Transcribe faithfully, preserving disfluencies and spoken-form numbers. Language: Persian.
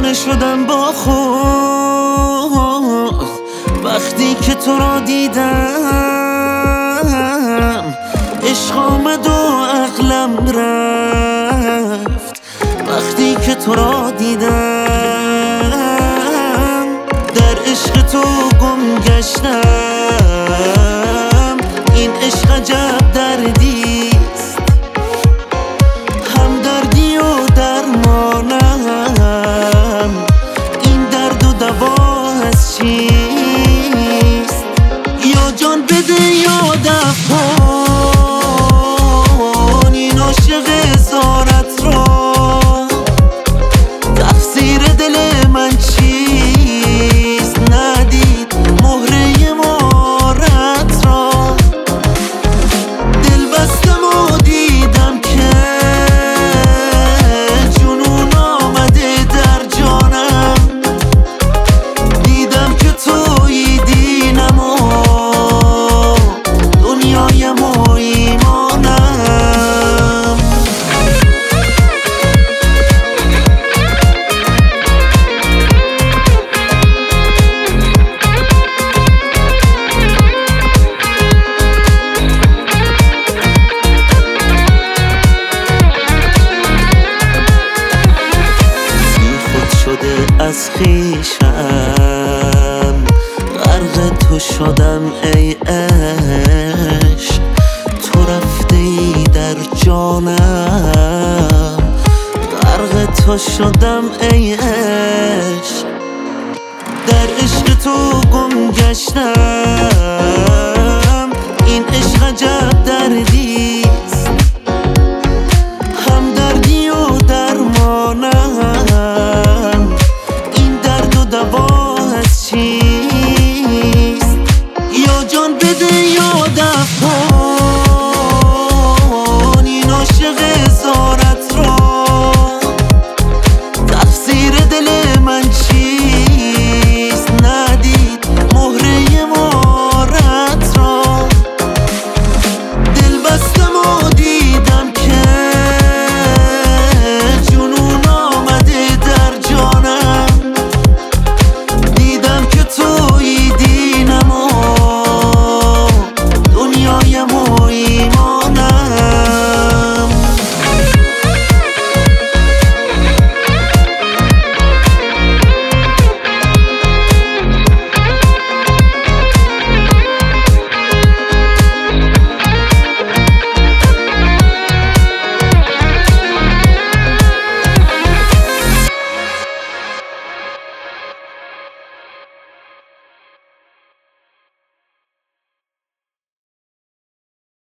دیوونه شدم با خود وقتی که تو را دیدم. عشق آمد و عقلم رفت وقتی که تو را دیدم. در عشق تو گم گشتم، این عشق عجب دردیست، هم دردی و درمانم. این درد و دوا از چیست؟ یا جان بده یا دفعان این عاشق اسارت را. تقصیر دل من چیست؟ ندید مهره مارت را. دل بستم و دیدم که جنون آمده در جانم. دیدم که تویی دینم و دنیایم و ایمانم. از خویشم غرق تو شدم ای عشق. تو رفته ای در جانم، غرق تو شدم ای عشق. در عشق تو گم گشتم، این عشق عجب دردی